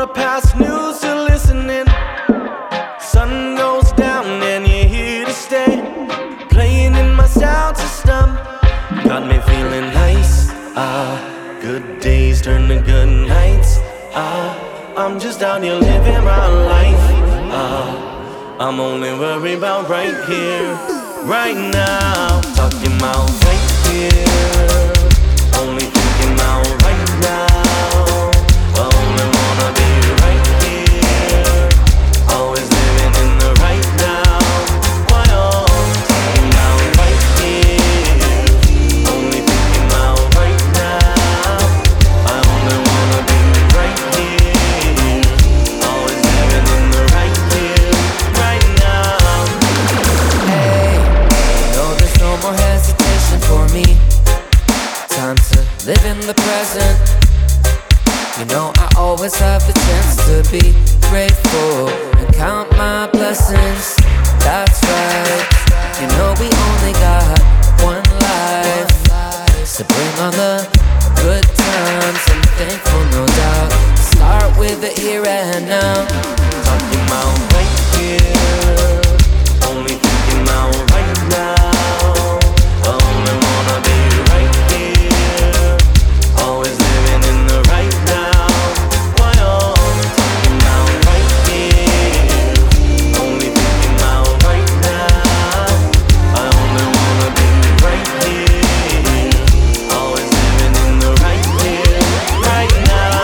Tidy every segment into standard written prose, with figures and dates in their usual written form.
wanna pass news to listening. Sun goes down and you're here to stay. Playing in my sound system, got me feeling nice. Good days turn to good nights. I'm just out here living my life. I'm only worried about right here, right now. Talking about right here, only thinking about right now. I only wanna be right here, always living in the right now. Why talking about right here, only thinking about right now. I only wanna be right here, always living in the right here, right now. Hey, no, there's no more hesitation for me. Time to live in the present. You know I always have the chance to be grateful and count my blessings. That's right. You know we only got one life, so bring on the good times. I'm thankful, no doubt. Start with the here and now. Talking about right here, only thinking about right now. I only wanna be right here, always living in the right now. Why talking about right here, only thinking about right now. I only wanna be right here, always living in the right here, right now.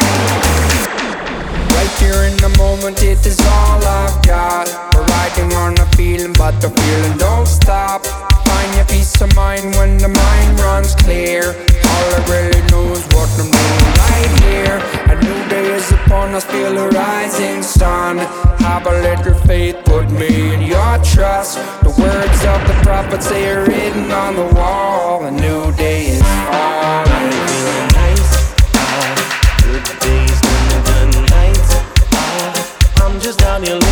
Right here in the moment, it is all I've got. We're riding on a feeling, but the feeling don't stop. Find your peace of mind when the mind runs clear. All I really know is what I'm doing right here. A new day is upon us, feel a rising sun. Have a little faith, put me in your trust. The words of the prophets, they are written on the wall. A new day is falling. Feeling nice, good days turn to good nights. I'm just out here living